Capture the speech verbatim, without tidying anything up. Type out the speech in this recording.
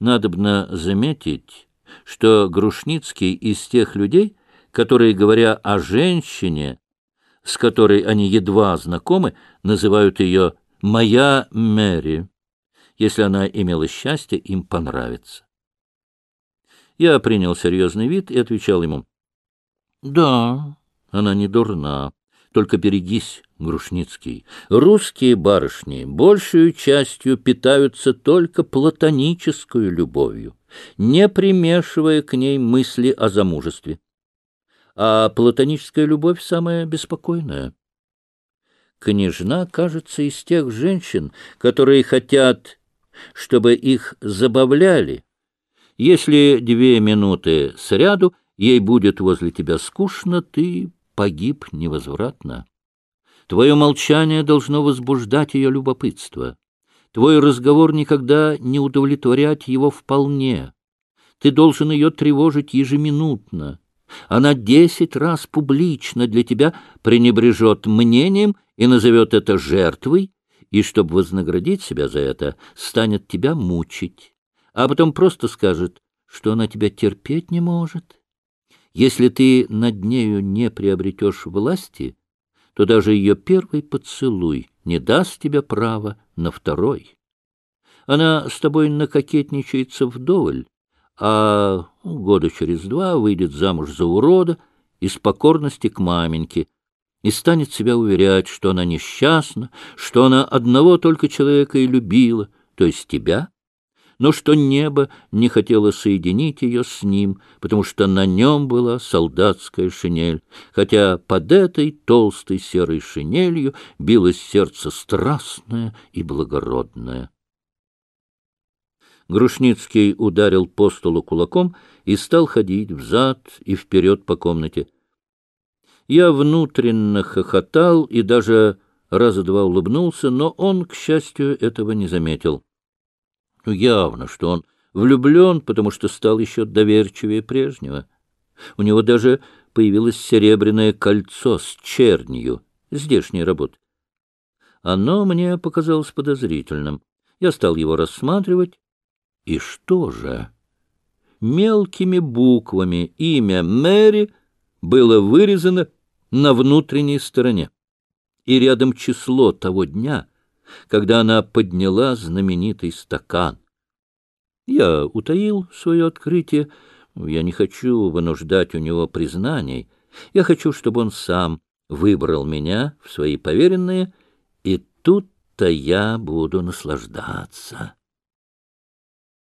Надобно заметить, что Грушницкий из тех людей, которые, говоря о женщине, с которой они едва знакомы, называют ее «моя Мэри», если она имела счастье им понравиться. Я принял серьезный вид и отвечал ему: «Да, она не дурна, только берегись, Грушницкий. Русские барышни большую частью питаются только платоническую любовью, не примешивая к ней мысли о замужестве. А платоническая любовь самая беспокойная. Княжна, кажется, из тех женщин, которые хотят, чтобы их забавляли. Если две минуты сряду ей будет возле тебя скучно, ты погиб невозвратно. Твое молчание должно возбуждать ее любопытство. Твой разговор никогда не удовлетворять его вполне. Ты должен ее тревожить ежеминутно. Она десять раз публично для тебя пренебрежет мнением и назовет это жертвой, и, чтобы вознаградить себя за это, станет тебя мучить, а потом просто скажет, что она тебя терпеть не может. Если ты над нею не приобретешь власти, то даже ее первый поцелуй не даст тебе права на второй. Она с тобой накокетничается вдоволь, а года через два выйдет замуж за урода из покорности к маменьке и станет себя уверять, что она несчастна, что она одного только человека и любила, то есть тебя, но что небо не хотело соединить ее с ним, потому что на нем была солдатская шинель, хотя под этой толстой серой шинелью билось сердце страстное и благородное. Грушницкий ударил по столу кулаком и стал ходить взад и вперед по комнате. Я внутренно хохотал и даже раза два улыбнулся, но он, к счастью, этого не заметил. Явно, что он влюблен, потому что стал еще доверчивее прежнего. У него даже появилось серебряное кольцо с чернью, здешней работы. Оно мне показалось подозрительным. Я стал его рассматривать. И что же? Мелкими буквами имя Мэри было вырезано на внутренней стороне, и рядом число того дня, когда она подняла знаменитый стакан. Я утаил свое открытие. Я не хочу вынуждать у него признаний. Я хочу, чтобы он сам выбрал меня в свои поверенные, и тут-то я буду наслаждаться.